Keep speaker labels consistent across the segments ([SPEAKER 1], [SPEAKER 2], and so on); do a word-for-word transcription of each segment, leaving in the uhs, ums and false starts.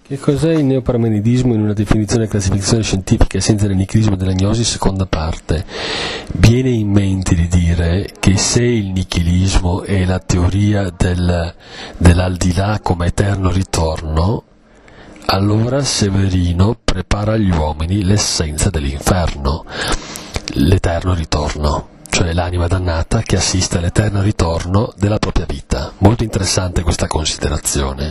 [SPEAKER 1] Che cos'è il neoparmenidismo in una definizione e classificazione scientifica senza il nichilismo dell'agnosi? Seconda parte. Viene in mente di dire che se il nichilismo è la teoria del, dell'aldilà come eterno ritorno, allora Severino prepara agli uomini l'essenza dell'inferno, l'eterno ritorno, cioè l'anima dannata che assiste all'eterno ritorno della propria vita. Molto interessante questa considerazione.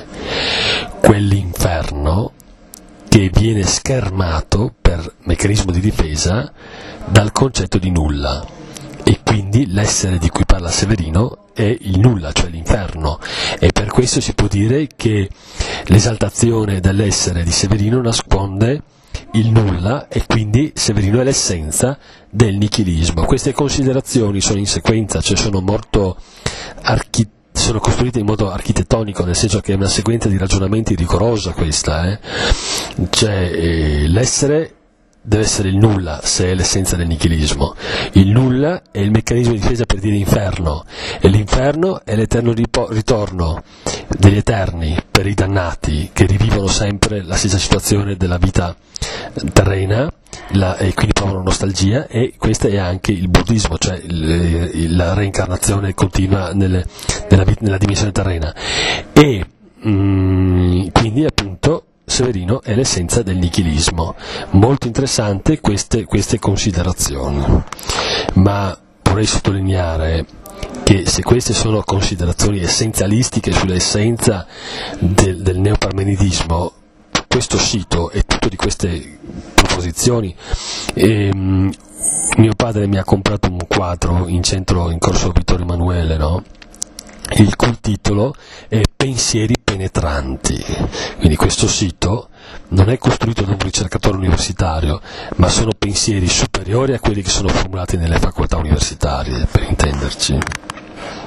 [SPEAKER 1] Quell'inferno che viene schermato per meccanismo di difesa dal concetto di nulla, e quindi l'essere di cui parla Severino è il nulla, cioè l'inferno, e per questo si può dire che l'esaltazione dell'essere di Severino nasconde il nulla, e quindi Severino è l'essenza del nichilismo. Queste considerazioni sono in sequenza, cioè sono molto archi- sono costruite in modo architettonico, nel senso che è una sequenza di ragionamenti rigorosa questa, eh? Cioè eh, l'essere deve essere il nulla se è l'essenza del nichilismo, il nulla è il meccanismo di difesa per dire inferno, e l'inferno è l'eterno ripo- ritorno degli eterni per i dannati che rivivono sempre la stessa situazione della vita terrena, la, e quindi provano nostalgia, e questo è anche il buddismo, cioè il, il, la reincarnazione continua nelle, nella, nella dimensione terrena, e mm, quindi appunto Severino è l'essenza del nichilismo. Molto interessante queste, queste considerazioni, ma vorrei sottolineare che se queste sono considerazioni essenzialistiche sull'essenza del, del neoparmenidismo, questo sito è tutto di queste proposizioni. E, um, mio padre mi ha comprato un quadro in centro in corso Vittorio Emanuele, no? Il cui titolo è Pensieri penetranti. Quindi questo sito non è costruito da un ricercatore universitario, ma sono pensieri superiori a quelli che sono formulati nelle facoltà universitarie, per intenderci.